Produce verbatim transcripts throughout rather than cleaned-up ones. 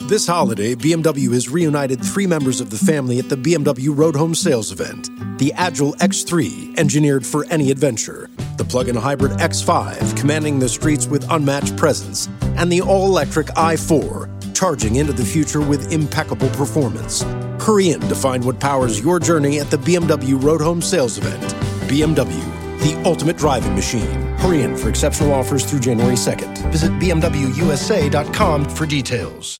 This holiday, B M W has reunited three members of the family at the B M W Road Home Sales event. The Agile X three, engineered for any adventure. The plug-in hybrid X five, commanding the streets with unmatched presence. And the all-electric i four, charging into the future with impeccable performance. Hurry in to find what powers your journey at the B M W Road Home Sales event. B M W, the ultimate driving machine. Hurry in for exceptional offers through January second. Visit B M W U S A dot com for details.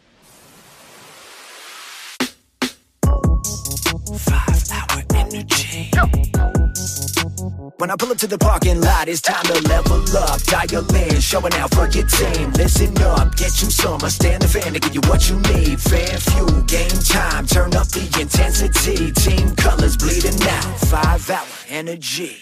Five-hour energy. When I pull up to the parking lot, it's time to level up. Dial in, showing out for your team. Listen up, get you some. I stand the fan to give you what you need. Fan fuel, game time. Turn up the intensity. Team colors bleeding out. Five-hour energy.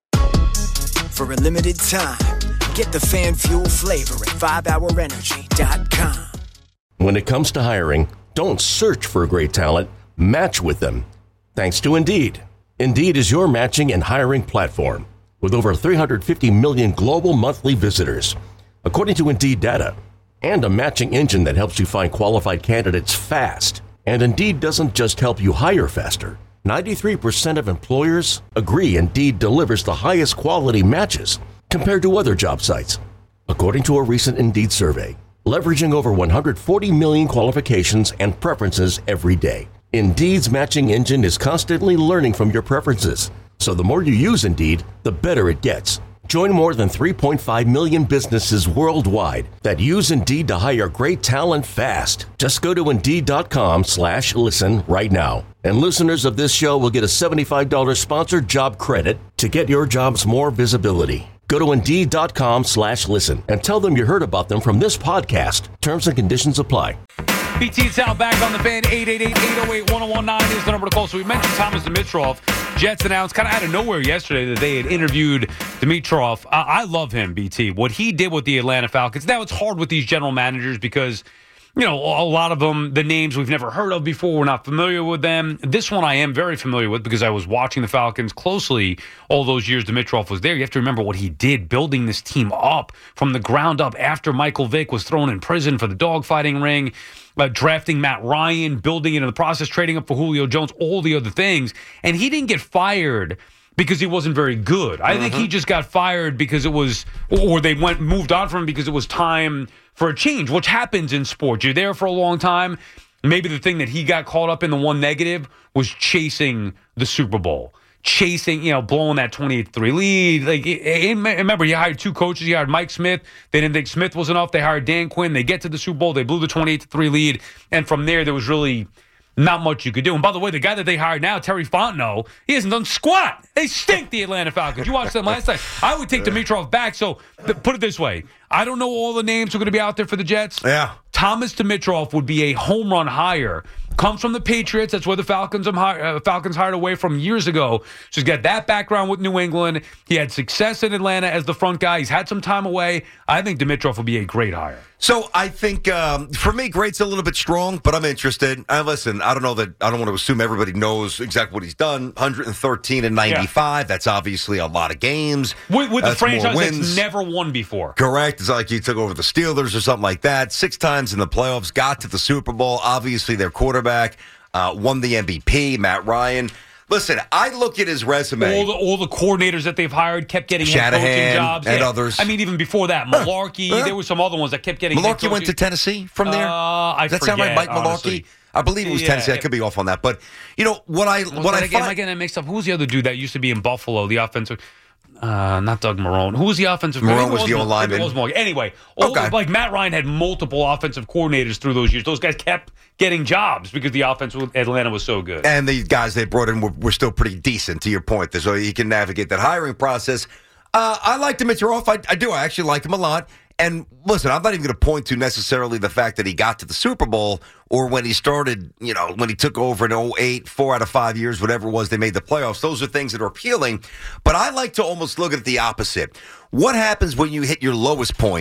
For a limited time, get the fan fuel flavor at five hour energy dot com. When it comes to hiring, don't search for great talent. Match with them. Thanks to Indeed. Indeed is your matching and hiring platform with over three hundred fifty million global monthly visitors, according to Indeed data, and a matching engine that helps you find qualified candidates fast. And Indeed doesn't just help you hire faster. ninety-three percent of employers agree Indeed delivers the highest quality matches compared to other job sites, according to a recent Indeed survey, leveraging over one hundred forty million qualifications and preferences every day. Indeed's matching engine is constantly learning from your preferences, so the more you use Indeed, the better it gets. Join more than three point five million businesses worldwide that use Indeed to hire great talent fast. Just go to Indeed.com slash listen right now. And listeners of this show will get a seventy-five dollars sponsored job credit to get your jobs more visibility. Go to Indeed.com slash listen and tell them you heard about them from this podcast. Terms and conditions apply. B T and Sal back on the fan. eight eight eight, eight oh eight, one oh one nine is the number to call. So we mentioned Thomas Dimitroff. Jets announced kind of out of nowhere yesterday that they had interviewed Dimitroff. I, I love him, B T. What he did with the Atlanta Falcons. Now, it's hard with these general managers because, you know, a lot of them, the names we've never heard of before, we're not familiar with them. This one I am very familiar with because I was watching the Falcons closely all those years Dimitroff was there. You have to remember what he did building this team up from the ground up after Michael Vick was thrown in prison for the dogfighting ring. Uh, drafting Matt Ryan, building it in the process, trading up for Julio Jones, all the other things. And he didn't get fired because he wasn't very good. I mm-hmm. think he just got fired because it was, or they went moved on from him because it was time for a change, which happens in sports. You're there for a long time. Maybe the thing that he got caught up in, the one negative, was chasing the Super Bowl. Chasing, you know, blowing that twenty-eight three lead. Like, remember, he hired two coaches. He hired Mike Smith. They didn't think Smith was enough. They hired Dan Quinn. They get to the Super Bowl. They blew the twenty-eight three lead. And from there, there was really not much you could do. And by the way, the guy that they hired now, Terry Fontenot, he hasn't done squat. They stink, the Atlanta Falcons. You watched them last night. I would take Dimitroff back. So th- put it this way. I don't know all the names who are going to be out there for the Jets. Yeah. Thomas Dimitroff would be a home run hire. Comes from the Patriots. That's where the Falcons, uh, Falcons hired away from years ago. So he's got that background with New England. He had success in Atlanta as the front guy. He's had some time away. I think Dimitroff will be a great hire. So I think, um, for me, great's a little bit strong, but I'm interested. Uh, listen, I don't know that, I don't want to assume everybody knows exactly what he's done. one hundred thirteen and ninety-five. Yeah. That's obviously a lot of games. With, with a that's franchise that's never won before. Correct. It's like he took over the Steelers or something like that. Six times in the playoffs, got to the Super Bowl. Obviously, their quarterback uh, won the M V P, Matt Ryan. Listen, I look at his resume. All the, all the coordinators that they've hired kept getting head coaching jobs. And yeah. others. I mean, even before that, Malarkey, huh? There were some other ones that kept getting Malarkey went to Tennessee from there? Uh, I Does that forget, sound right, Mike honestly. Malarkey? I believe it was yeah, Tennessee. I it, could be off on that. But, you know, what I... what I again, find, am I getting that mixed up? Who was the other dude that used to be in Buffalo, the offensive... Uh, not Doug Marrone. Who was the offensive? Marrone was the old lineman. Anyway, all okay. the, like Matt Ryan had multiple offensive coordinators through those years. Those guys kept getting jobs because the offense with Atlanta was so good. And the guys they brought in were, were still pretty decent, to your point. So he can navigate that hiring process. Uh, I like Dimitroff. I, I do. I actually like him a lot. And listen, I'm not even going to point to necessarily the fact that he got to the Super Bowl or when he started, you know, when he took over in oh eight, four out of five years, whatever it was, they made the playoffs. Those are things that are appealing. But I like to almost look at the opposite. What happens when you hit your lowest point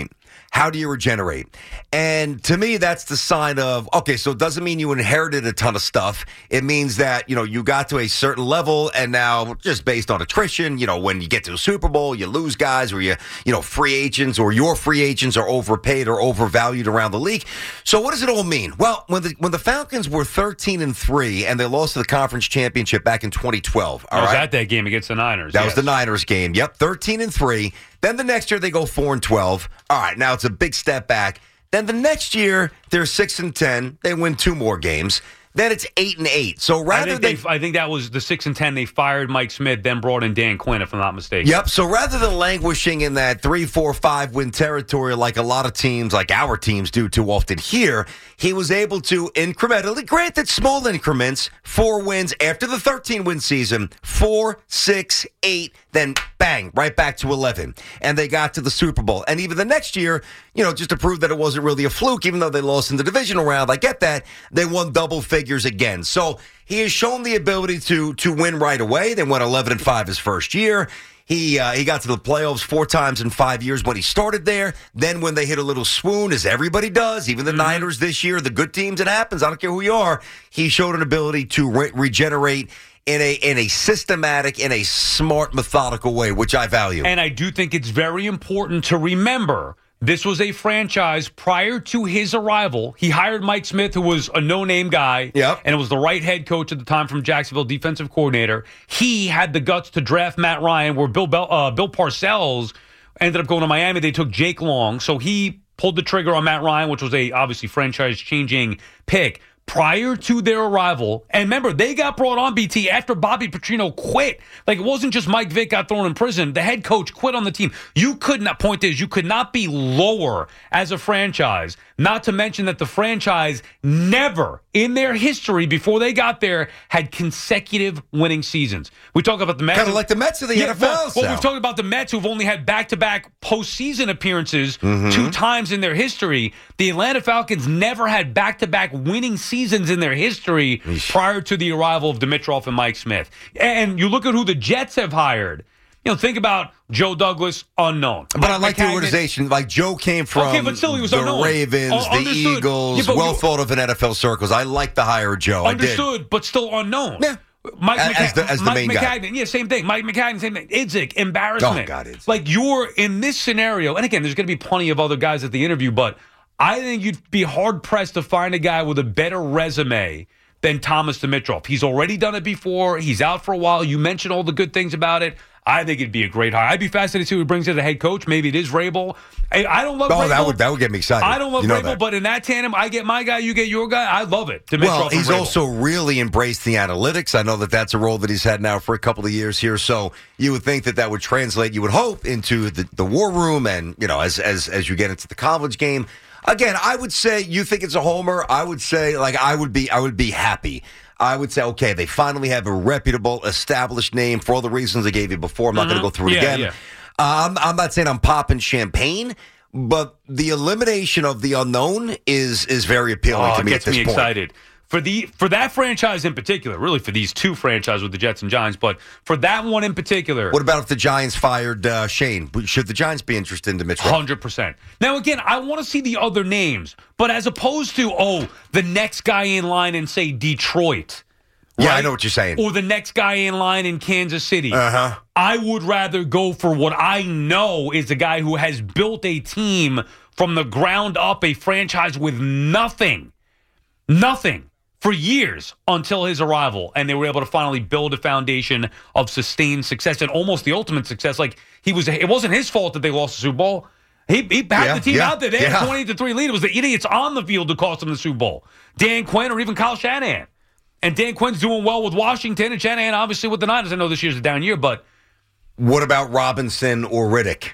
How do you regenerate? And to me, that's the sign of, okay, so it doesn't mean you inherited a ton of stuff. It means that, you know, you got to a certain level, and now just based on attrition, you know, when you get to a Super Bowl, you lose guys, or you, you know, free agents or your free agents are overpaid or overvalued around the league. So what does it all mean? Well, when the when the Falcons were thirteen and three and they lost to the conference championship back in twenty twelve, all I was right? at that game against the Niners. That yes. was the Niners game. Yep, thirteen and three. Then the next year they go four and twelve. All right, now it's a big step back. Then the next year they're six and ten. They win two more games. Then it's eight and eight. So rather I think, than they, I think that was the six and ten. They fired Mike Smith, then brought in Dan Quinn, if I'm not mistaken. Yep. So rather than languishing in that three, four, five win territory like a lot of teams, like our teams do too often here, he was able to incrementally, granted small increments, four wins after the thirteen win season, four, six, eight, then bang, right back to eleven. And they got to the Super Bowl. And even the next year, you know, just to prove that it wasn't really a fluke, even though they lost in the divisional round, I get that, they won double figures again. So he has shown the ability to to win right away. They went eleven and five his first year. He uh, he got to the playoffs four times in five years when he started there. Then when they hit a little swoon, as everybody does, even the mm-hmm. Niners this year, the good teams, it happens. I don't care who you are. He showed an ability to re- regenerate in a in a systematic, in a smart, methodical way, which I value. And I do think it's very important to remember this was a franchise prior to his arrival. He hired Mike Smith, who was a no-name guy, yep. and it was the right head coach at the time from Jacksonville, defensive coordinator. He had the guts to draft Matt Ryan, where Bill Bel- uh, Bill Parcells ended up going to Miami. They took Jake Long, so he pulled the trigger on Matt Ryan, which was a obviously franchise-changing pick. Prior to their arrival, and remember, they got brought on, B T, after Bobby Petrino quit. Like, it wasn't just Mike Vick got thrown in prison. The head coach quit on the team. You could not, point is, you could not be lower as a franchise, not to mention that the franchise never, in their history, before they got there, had consecutive winning seasons. We talk about the Mets. Kind of like the Mets of the yeah, N F L. Well, well, we've talked about the Mets, who've only had back-to-back postseason appearances mm-hmm. two times in their history. The Atlanta Falcons never had back-to-back winning seasons in their history Eesh. prior to the arrival of Dimitroff and Mike Smith. And you look at who the Jets have hired. You know, think about Joe Douglas, unknown. But Mike I like McCagnon. The organization. Like, Joe came from okay, but still he was the unknown. Ravens, uh, the Eagles, yeah, well you, thought of in N F L circles. I like the hire, Joe. Understood, I did. But still unknown. Yeah. Mike as, McCagnon, as the, as the Mike main McCagnon, guy. yeah, same thing. Mike McCagnon, same thing. Idzik, embarrassment. Oh, God, Idzik. Like, you're in this scenario, and again, there's going to be plenty of other guys at the interview, but I think you'd be hard-pressed to find a guy with a better resume than Thomas Dimitroff. He's already done it before. He's out for a while. You mentioned all the good things about it. I think it'd be a great hire. I'd be fascinated to see who he brings as a head coach. Maybe it is Vrabel. I, I don't love oh, Vrabel. that would that would get me excited. I don't love you know Vrabel, that. but in that tandem, I get my guy, you get your guy. I love it. Dimitroff well, he's and also really embraced the analytics. I know that that's a role that he's had now for a couple of years here. So you would think that that would translate, you would hope, into the, the war room and, you know, as as as you get into the college game. Again, I would say you think it's a homer. I would say, like, I would be I would be happy. I would say, okay, they finally have a reputable, established name for all the reasons I gave you before. I'm not mm-hmm. going to go through it yeah, again. Yeah. Uh, I'm, I'm not saying I'm popping champagne, but the elimination of the unknown is is very appealing oh, to me it gets at this me point. excited. For the for that franchise in particular, really for these two franchises with the Jets and Giants, but for that one in particular. What about if the Giants fired uh, Shane? Should the Giants be interested in Dimitroff? one hundred percent. Now, again, I want to see the other names, but as opposed to, oh, the next guy in line in, say, Detroit. Yeah, right? I know what you're saying. Or the next guy in line in Kansas City. Uh-huh. I would rather go for what I know is the guy who has built a team from the ground up, a franchise with nothing. Nothing. For years until his arrival, and they were able to finally build a foundation of sustained success and almost the ultimate success. Like, he was, it wasn't his fault that they lost the Super Bowl. He, he had yeah, the team yeah, out there. They had yeah. a twenty to three lead. It was the idiots on the field who cost them the Super Bowl. Dan Quinn or even Kyle Shanahan. And Dan Quinn's doing well with Washington, and Shanahan obviously with the Niners. I know this year's a down year, but what about Robinson or Riddick?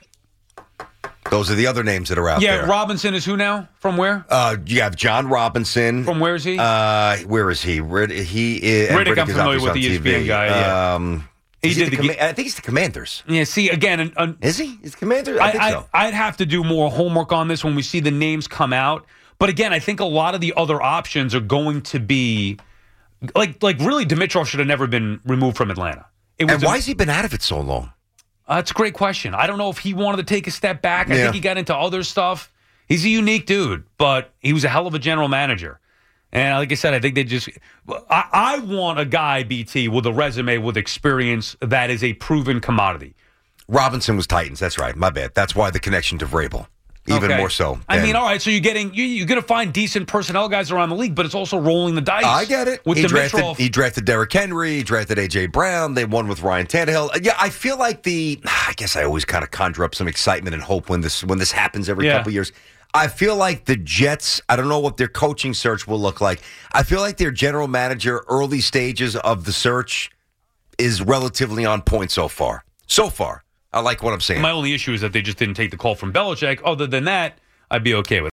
Those are the other names that are out yeah, there. Yeah, Robinson is who now? From where? Uh, you have John Robinson. From where is he? Uh, where is he? Rid- he is. Riddick, Riddick I'm familiar with the E S P N guy. Yeah. Um, he did he the, the com- I think he's the Commanders. Yeah. See, again, an, an, is he? Is Commanders? I, I think I, so. I'd have to do more homework on this when we see the names come out. But again, I think a lot of the other options are going to be like, like really, Dimitroff should have never been removed from Atlanta. It was and why a, has he been out of it so long? Uh, that's a great question. I don't know if he wanted to take a step back. I yeah. think he got into other stuff. He's a unique dude, but he was a hell of a general manager. And like I said, I think they just I, I want a guy, B T, with a resume, with experience that is a proven commodity. Robinson was Titans. That's right. My bad. That's why the connection to Vrabel. Even okay. more so. I than, mean, all right, so you're getting you, you're going to find decent personnel guys around the league, but it's also rolling the dice. I get it. With he, drafted, Dimitrov. he drafted Derrick Henry, he drafted A J. Brown, they won with Ryan Tannehill. Yeah, I feel like the I guess I always kind of conjure up some excitement and hope when this when this happens every Yeah. couple of years. I feel like the Jets, I don't know what their coaching search will look like. I feel like their general manager early stages of the search is relatively on point so far. So far. I like what I'm saying. My only issue is that they just didn't take the call from Belichick. Other than that, I'd be okay with it.